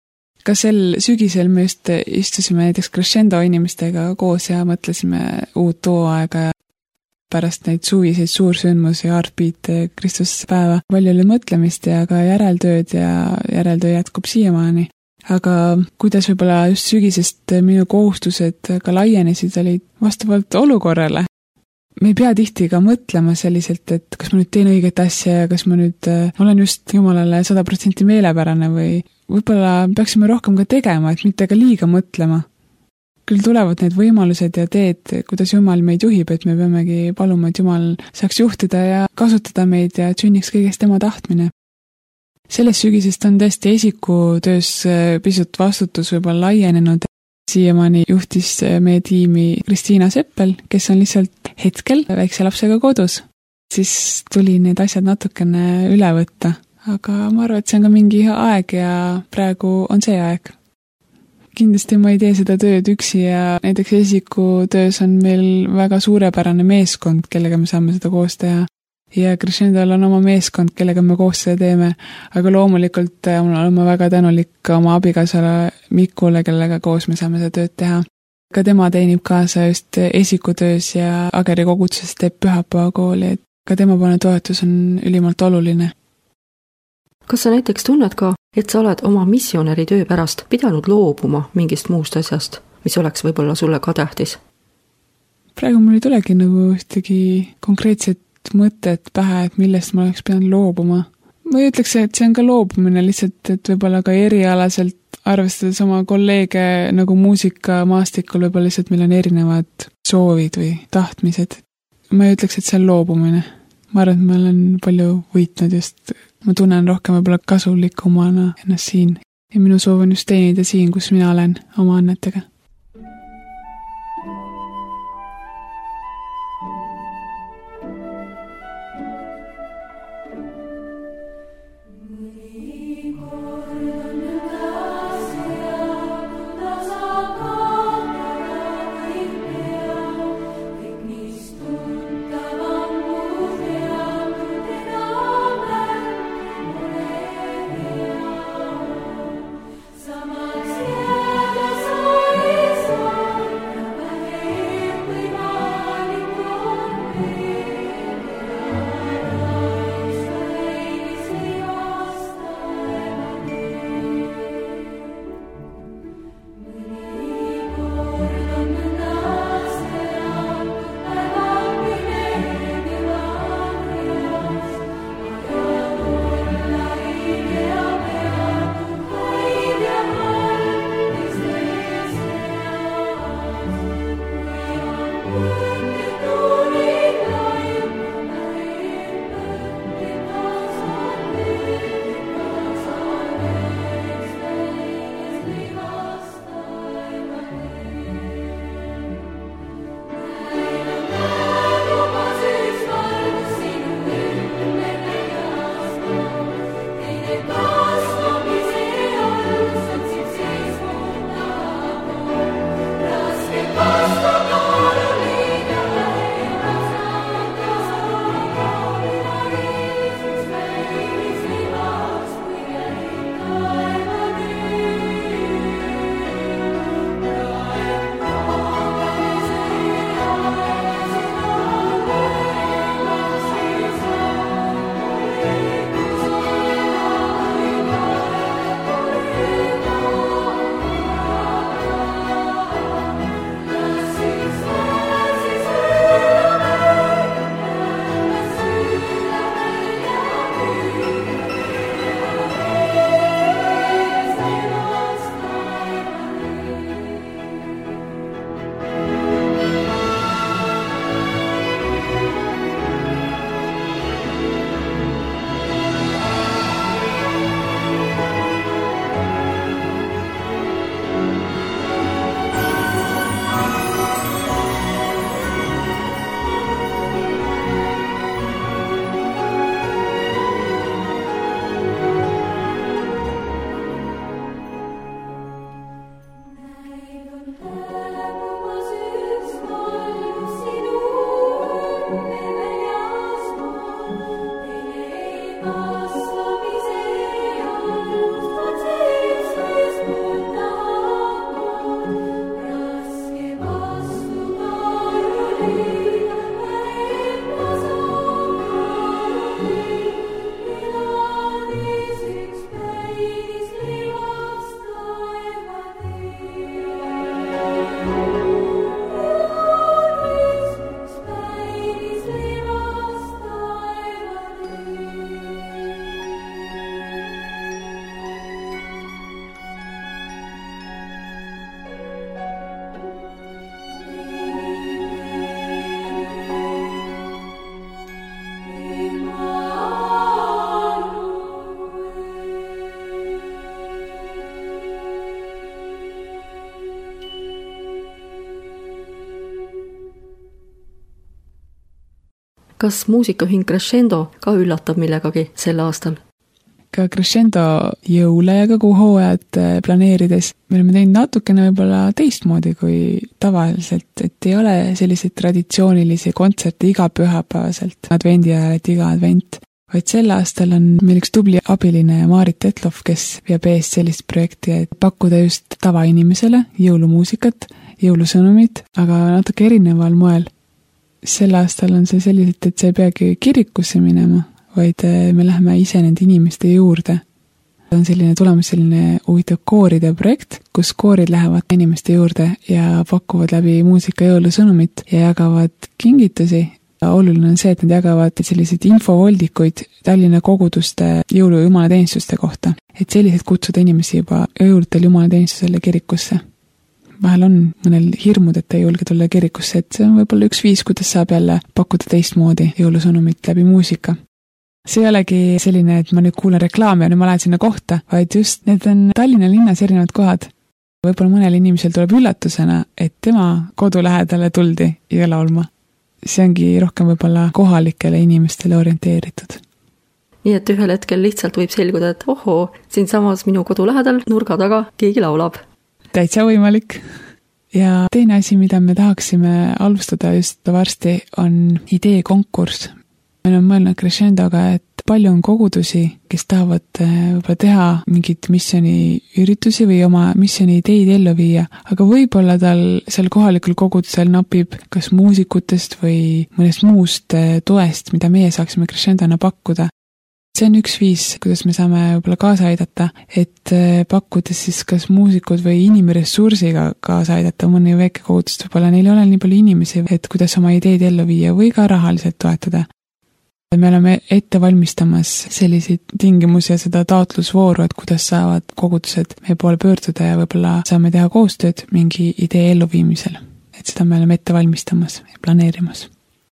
Ka sel sügisel me just istusime näiteks Crescendo inimestega koos ja mõtlesime uut tooaega ja pärast neid suviseid suursündmusi ja Heartbeat Kristuspäeva palju oli mõtlemist ja ka järeltööd ja järeltöö jätkub siiamaani. Aga kuidas võib-olla just sügisest minu kohustused ka laienesid, olid vastavalt olukorrale. Me ei pea tihti ka mõtlema selliselt, et kas ma nüüd teen õiget asja ja kas ma nüüd olen just Jumalale sada protsenti meelepärane või võib-olla peaksime rohkem ka tegema, et mitte ka liiga mõtlema. Küll tulevad need võimalused ja teed, kuidas Jumal meid juhib, et me peamegi paluma, et Jumal saaks juhtida ja kasutada meid ja sünniks kõigest tema tahtmine. Sellest sügisest on tõesti esikutöös pisut vastutus võib-olla laienenud. Siiamaani juhtis meie tiimi Kristiina Seppel, kes on lihtsalt hetkel väikse lapsega kodus. Siis tuli need asjad natukene üle võtta, aga ma arvan, et see on ka mingi aeg ja praegu on see aeg. Kindlasti ma ei tee seda tööd üksi ja näiteks esikutöös on meil väga suurepärane meeskond, kellega me saame seda koos teha. Ja Crescendo'l on oma meeskond, kellega me koos seda teeme, aga loomulikult olen ma väga tänulik oma abikaasale Mikule, kellega koos me saame seda tööd teha. Ka tema teenib kaasa just esikutöös ja Ageri koguduses teeb pühapäeva kooli, et ka tema pane toetus on ülimalt oluline. Kas sa näiteks tunned ka, et sa oled oma missionäri töö pärast pidanud loobuma mingist muust asjast, mis oleks võib-olla sulle ka tähtis? Praegu mul ei tulegi nagu ühtegi konkreetset mõtet pähe, et millest ma oleks pidanud loobuma. ma ei ütleks, et see on ka loobumine lihtsalt, et võib-olla ka erialaselt arvestades oma kolleege nagu muusikamaastikul võib-olla lihtsalt meil on erinevad soovid või tahtmised. Ma ei ütleks, et see on loobumine. Ma arvan, et ma olen palju võitnud just, ma tunnen rohkem võib-olla kasulikumana ennast siin. Ja minu soov on just teenida siin, kus mina olen oma annetega. Kas muusikaühing Crescendo ka üllatab millegagi sel aastal? Ka Crescendo jõule ja kogu hooajad planeerides me oleme teinud natukene võib-olla teistmoodi kui tavaliselt, et ei ole selliseid traditsioonilisi kontserte iga pühapäevaselt advendi ajal, et iga advent, vaid sel aastal on meil üks tubli abiline Maarit Tetlov, kes veab eest sellist projekti, et pakkuda just tavainimesele jõulumuusikat, jõulusõnumid, aga natuke erineval moel. Sel aastal on see selliselt, et see ei peagi kirikusse minema, vaid me läheme ise nende inimeste juurde. On selline tulemus selline huvitav kooride projekt, kus koorid lähevad inimeste juurde ja pakuvad läbi muusika jõulusõnumit ja jagavad kingitusi oluline on see, et nad jagavad selliseid infovoldikuid Tallinna koguduste jõulu- ja jumalateenistuste kohta, et selliselt kutsuda inimesi juba jõuludel jumalateenistusele kirikusse. Vahel on mõnel hirmud, et ei julge tulla kirikusse, et see on võib-olla üks viis, kuidas saab jälle pakkuda teistmoodi jõulusõnumit läbi muusika. See ei olegi selline, et ma nüüd kuulen reklaami ja nüüd ma lähen sinna kohta, vaid just need on Tallinna linnas erinevad kohad. Võib-olla mõnel inimesel tuleb üllatusena, et tema kodu lähedale tuldi ja laulma. See ongi rohkem võib-olla kohalikele inimestele orienteeritud. Nii et ühel hetkel lihtsalt võib selguda, et ohoo, siin samas minu kodu lähedal nurga taga keegi laulab. Täitsa võimalik. Ja teine asi, mida me tahaksime alustada just varsti, on ideekonkurss. Meil on mõelnud Crescendoga, et palju on kogudusi, kes tahavad võib-olla teha mingit missiooni üritusi või oma missiooni ideid ellu viia, aga võib-olla tal seal kohalikul kogudusel napib kas muusikutest või mõnest muust toest, mida meie saaksime Crescendona pakkuda. See on üks viis, kuidas me saame võib-olla kaasa aidata, et pakkudes siis kas muusikud või inimressursiga kaasa aidata mõni väike kogudust, võib-olla neil ei ole nii palju inimesi, et kuidas oma ideid ellu viia või ka rahaliselt toetada. Me oleme ette valmistamas selliseid tingimusi ja seda taotlusvooru, et kuidas saavad kogudused meie poole pöörduda ja võib-olla saame teha koostööd mingi idee elluviimisel. Et seda me oleme ette valmistamas ja planeerimas.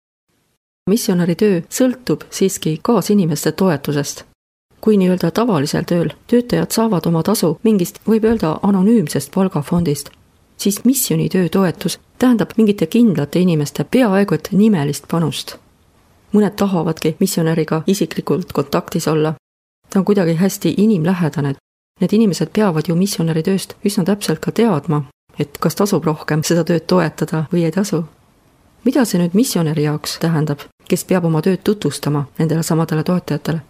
Missionäri töö sõltub siiski kaasinimeste toetusest. Kui nii-öelda tavalisel tööl töötajad saavad oma tasu mingist, võib öelda, anonüümsest palgafondist, siis missionitöö toetus tähendab mingite kindlate inimeste peaaegu et nimelist panust. Mõned tahavadki missionäriga isiklikult kontaktis olla. Ta on kuidagi hästi inimlähedane. Need inimesed peavad ju missionäri tööst üsna täpselt ka teadma, et kas tasub rohkem seda tööd toetada või ei tasu. Mida see nüüd missionäri jaoks tähendab, kes peab oma tööd tutvustama nendele samadele toetajatele?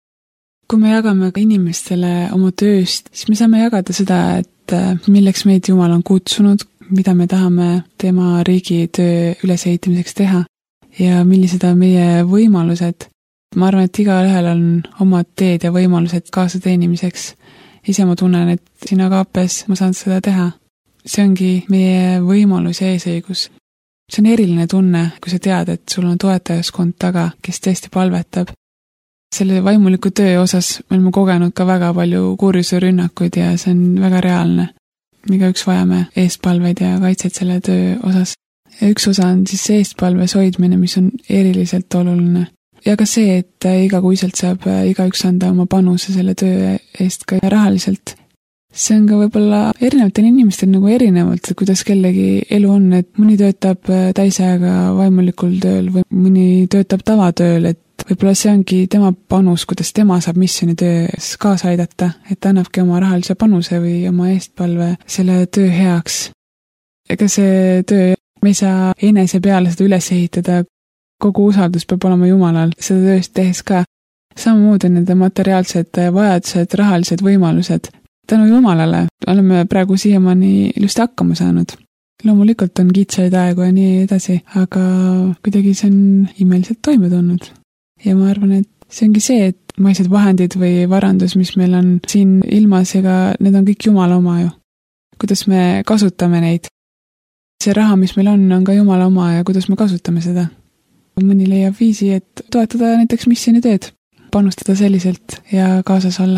Kui me jagame ka inimestele oma tööst, siis me saame jagada seda, et milleks meid Jumal on kutsunud, mida me tahame tema riigi töö ülesehitamiseks teha ja millised on meie võimalused. Ma arvan, et igaühel on omad teed ja võimalused kaasateenimiseks. Ise ma tunnen, et siin Agapes ma saan seda teha. See ongi meie võimalus ja eesõigus. See on eriline tunne, kui sa tead, et sul on toetajaskond taga, kes tõesti palvetab. Selle vaimuliku töö osas me oleme kogenud ka väga palju kurjuse rünnakuid ja see on väga reaalne. Igaüks vajame eestpalveid ja kaitset selle töö osas. Ja üks osa on siis eestpalves hoidmine, mis on eriliselt oluline. Ja ka see, et igakuiselt saab igaüks anda oma panuse selle töö eest ka rahaliselt. See on ka võib-olla erinevatel inimestel nagu erinevalt, kuidas kellegi elu on, et mõni töötab täisajaga vaimulikul tööl või mõni töötab tavatööl, et võib-olla see ongi tema panus, kuidas tema saab missionitöös kaasa aidata, et ta annabki oma rahalise panuse või oma eestpalve selle töö heaks. Ega see töö, me ei saa enese peale seda üles ehitada, kogu usaldus peab olema Jumalal, seda tööst tehes ka. Samamoodi nende materiaalsed vajadused, rahalised võimalused. Tänu Jumalale oleme praegu siiamaani ilusti hakkama saanud. Loomulikult on kitsaid aegu ja nii edasi, aga kuidagi see on imeliselt toime tulnud. Ja ma arvan, et see ongi see, et maised vahendid või varandus, mis meil on siin ilmas, ega need on kõik Jumala oma ju. Kuidas me kasutame neid. See raha, mis meil on, on ka Jumala oma ja kuidas me kasutame seda. Mõni leiab viisi, et toetada näiteks missionitööd, panustada selliselt ja kaasas olla.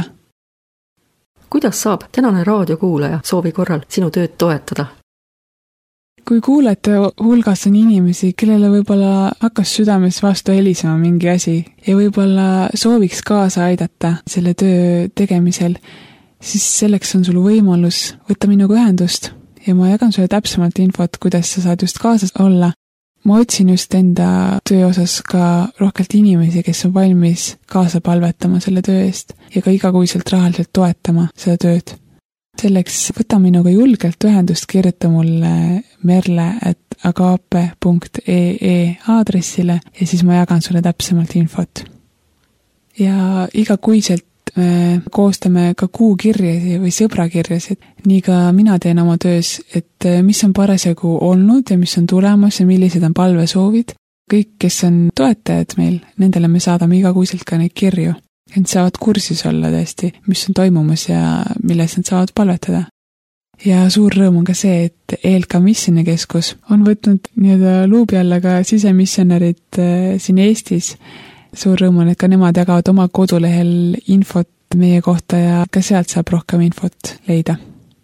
Kuidas saab tänane raadiokuulaja soovi korral sinu tööd toetada? Kui kuulete hulgas on inimesi, kellele võib-olla hakkas südames vastu helisema mingi asi ja võib-olla sooviks kaasa aidata selle töö tegemisel, siis selleks on sul võimalus võtta minuga ühendust ja ma jagan sulle täpsemalt infot, kuidas sa saad just kaasas olla. Ma otsin just enda töö osas ka rohkelt inimesi, kes on valmis kaasa palvetama selle töö eest ja ka igakuiselt rahaliselt toetama seda tööd. Selleks võta minuga julgelt ühendust, kirjuta mulle merle at agape punkt ee aadressile ja siis ma jagan sulle täpsemalt infot. Ja igakuiselt me koostame ka kuukirjasid või sõbrakirjasid. Nii ka mina teen oma töös, et mis on parasjagu olnud ja mis on tulemas ja millised on palvesoovid. Kõik, kes on toetajad meil, nendele me saadame igakuiselt ka neid kirju. Nad saavad kursis olla tõesti, mis on toimumas ja milles nad saavad palvetada. ja suur rõõm on ka see, et E L K missioonikeskus on võtnud nii-öelda luubi alla ka sisemissionärid siin Eestis. Suur rõõm on, et ka nemad jagavad oma kodulehel infot meie kohta ja ka sealt saab rohkem infot leida.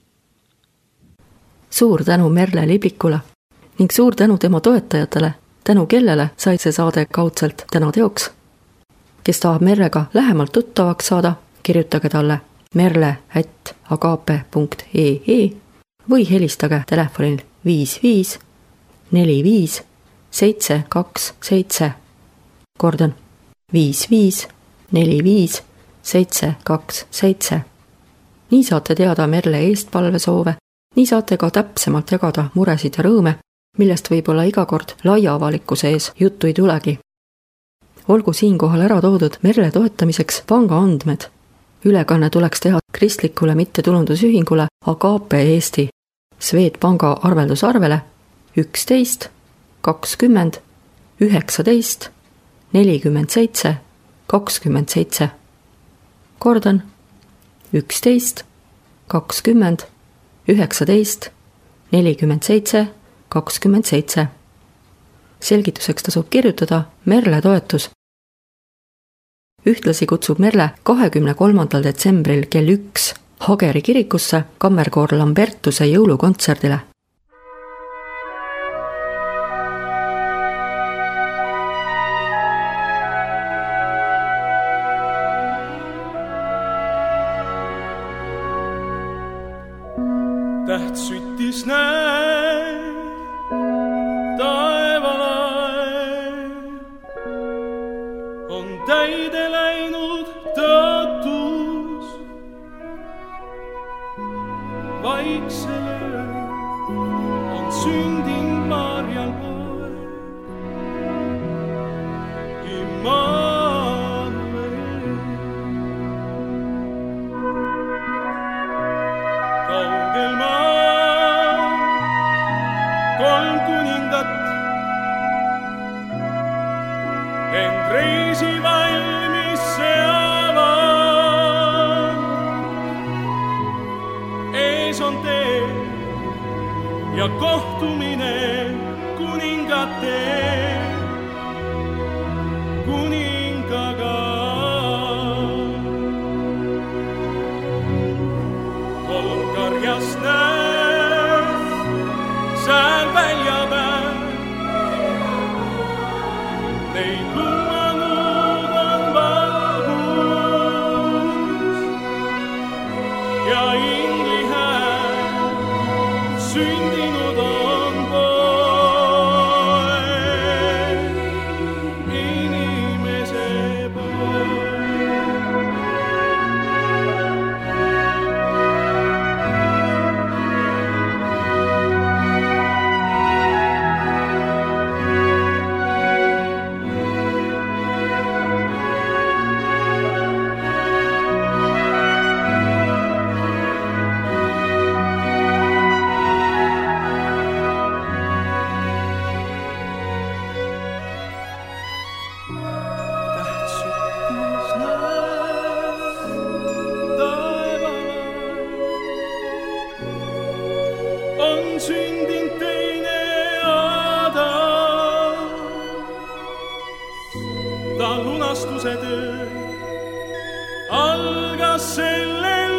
Suur tänu Merle Liblikule ning suur tänu tema toetajatele, tänu kellele sai see saade kaudselt täna teoks. Kes tahab Merlega lähemalt tuttavaks saada, kirjutage talle merle at agape punkt ee ee või helistage telefonil viis viis neli viis seitse kaks seitse. Kordan, viis viis neli viis seitse kaks seitse. Nii saate teada Merle eestpalvesoove, nii saate ka täpsemalt jagada muresid ja rõõme, millest võib-olla iga kord laia avalikkuse ees juttu ei tulegi. Olgu siinkohal ära toodud Merle toetamiseks panga andmed. Ülekanne tuleks teha kristlikule mittetulundusühingule Agape Eesti Swedbanka arveldusarvele üksteist kakskümmend üheksateist nelikümmend seitse kakskümmend seitse. Kordan, üksteist kakskümmend üheksateist nelikümmend seitse kakskümmend seitse. Selgituseks tasub kirjutada Merle toetus. Ühtlasi kutsub Merle kahekümne kolmandal detsembril kell üks Hageri kirikusse kammerkoor Lambertuse jõulukontserdile. Täht süttis näe taevalae, on täide läinud tõotus. Vaiksele on sündinud Marjal poeg, Immanuel. Kaugel maa kolm kuningat, ent reisi valmis seavad. Ees on tee ja kohtumine kuningate kuningaga. Kolm karjast näed sääl välja päev, neid lumanud on valgus ja ingli hääl sündinud on poeg, inimese poeg. On sündinud teine Adam, ta lunastuse töö algas sellel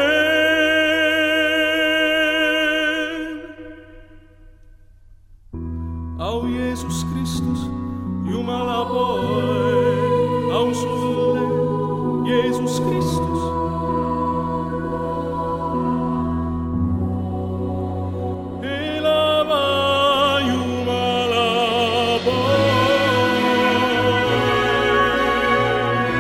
ööl. Au Jeesus Kristus, Jumala poeg, au sulle, Jeesus Kristus. Jumala poeg.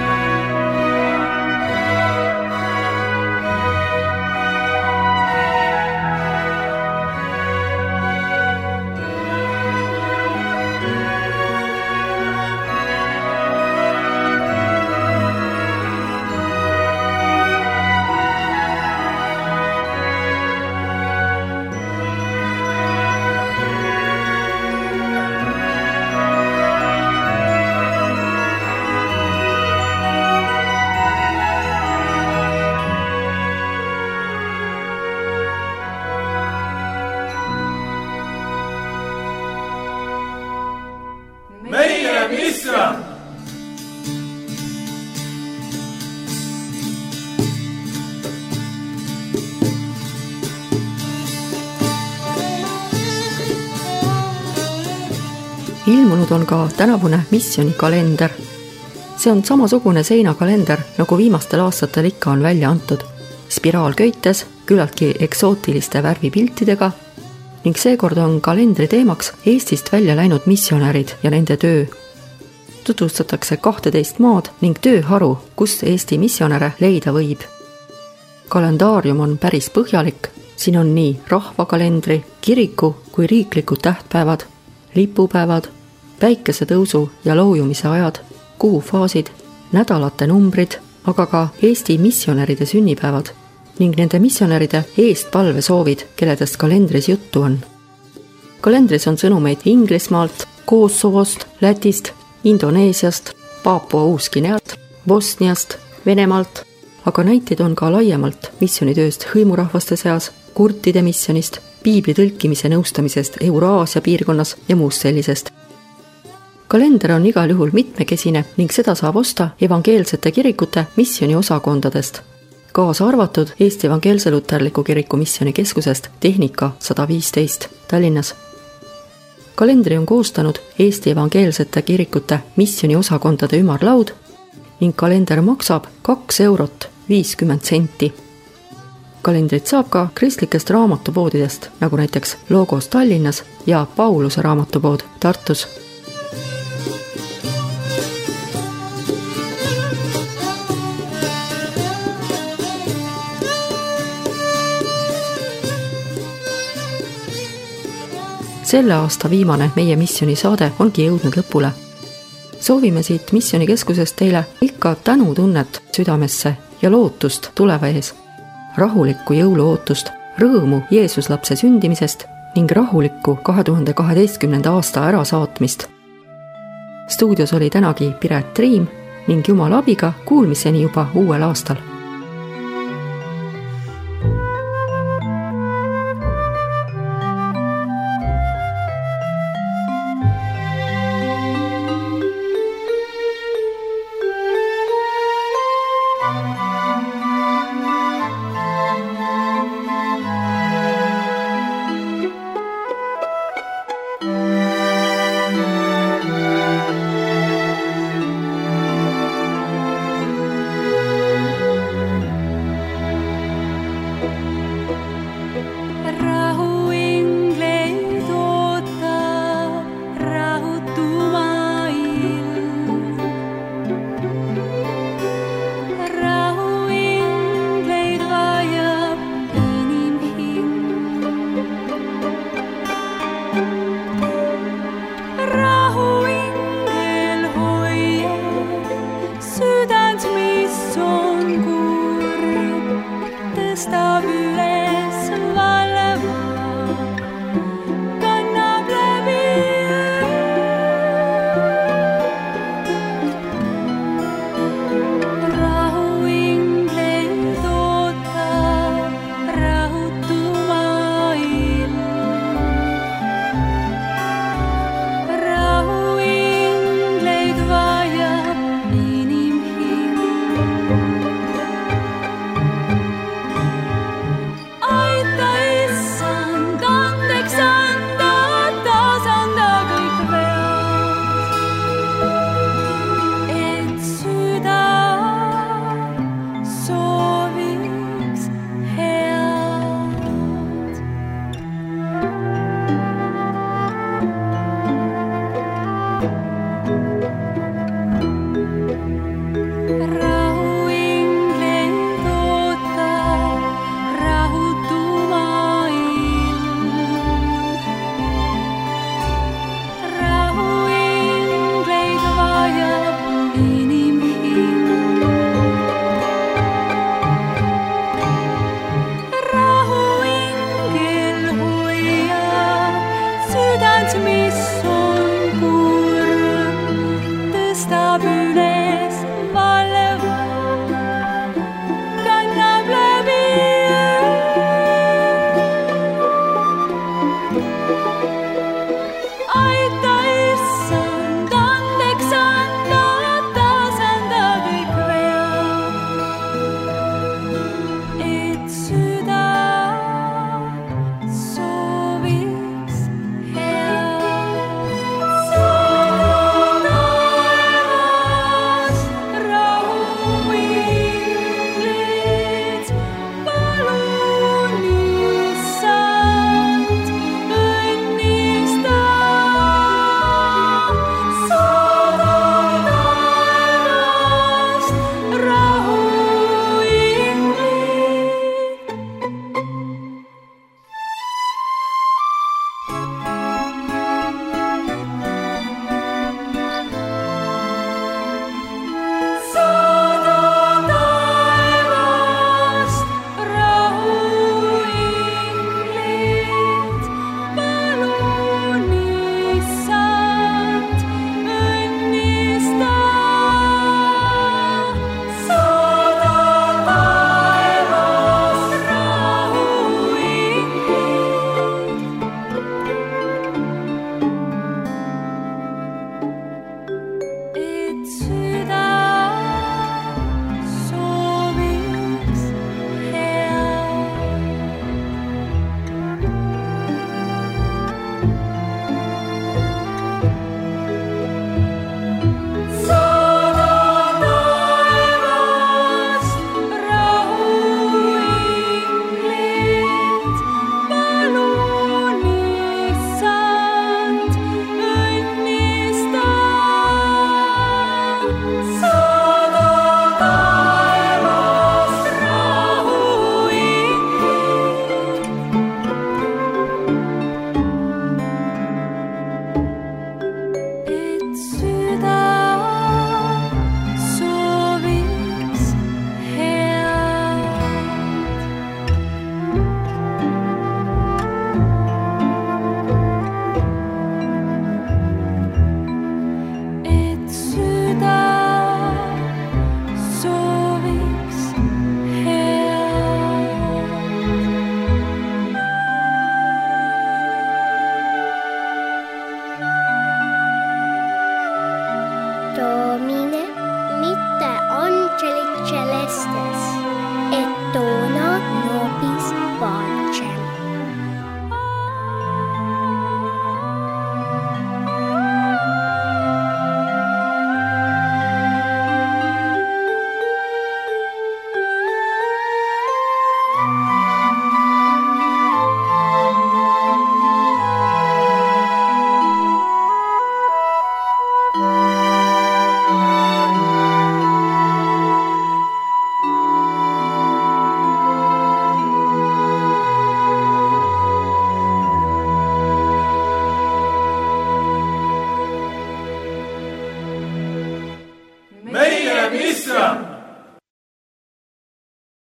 ilmunud on ka tänavune missionikalender. See on samasugune seinakalender, nagu viimastel aastatel ikka on välja antud. Spiraalköites, küllaltki eksootiliste värvipiltidega ning seekord on kalendri teemaks Eestist välja läinud missionärid ja nende töö. Tutvustatakse kahteteist maad ning tööharu, kus Eesti missionäre leida võib. Kalendaarium on päris põhjalik, siin on nii rahvakalendri, kiriku kui riiklikud tähtpäevad, lipupäevad, päikesetõusu ja loojumise ajad, kuufaasid, nädalate numbrid, aga ka Eesti missionäride sünnipäevad ning nende missionäride eestpalvesoovid, kelledest kalendris juttu on. Kalendris on sõnumeid Inglismaalt, Kosovost, Lätist, Indoneesiast, Paapua Uus-Guinealt, Bosniast, Venemaalt, aga näiteid on ka laiemalt missionitööst hõimurahvaste seas, kurtide missionist, piibli tõlkimise nõustamisest Euraasia piirkonnas ja muust sellisest. Kalender on igal juhul mitmekesine ning seda saab osta evangeelsete kirikute missioni osakondadest, kaasa arvatud Eesti Evangeelse Luterliku Kiriku missionikeskusest Tehnika sada viisteist Tallinnas. Kalendri on koostanud Eesti Evangeelsete Kirikute missioni osakondade ümarlaud ning kalender maksab kaks eurot viiskümmend senti. Kalendrit saab ka kristlikest raamatupoodidest, nagu näiteks Logos Tallinnas ja Pauluse raamatupood Tartus. Selle aasta viimane meie missionisaade ongi jõudnud lõpule. Soovime siit missionikeskusest teile ikka tänutunnet südamesse ja lootust tuleva ees. Rahulikku jõuluootust, rõõmu Jeesuslapse sündimisest ning rahulikku kahe tuhande kaheteistkümnenda aasta ärasaatmist. Stuudios oli tänagi Piret Triim ning Jumala abiga kuulmiseni juba uuel aastal.